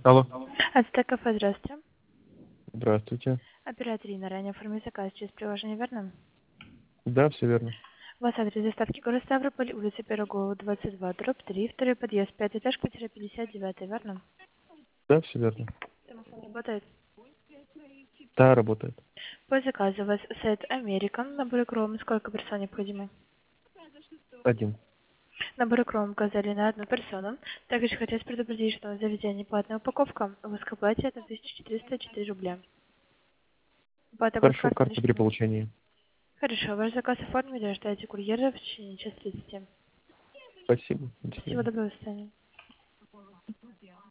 Алло. Ацтек кафе, здравствуйте. Здравствуйте. Оператор Инна, ранее оформили заказ через приложение, верно? Да, все верно. У вас адрес доставки город Ставрополь, улица Пирогова, 22, дробь 3, второй подъезд, 5 этаж, квартира 59, верно? Да, все верно. Телефон работает. Да, работает. По заказу у вас сайт American, набор кром, сколько персон необходимо? Один. Набор кром указали на одну персону. Также хотелось предупредить, что на заведение платная упаковка, в воскоплате это 1404 рубля. Оплата будет Хорошо, картой карта при наличными. получении. Хорошо, ваш заказ оформили, ожидайте курьера в течение часа 30. Спасибо. До Всего свидания. доброго, до свидания.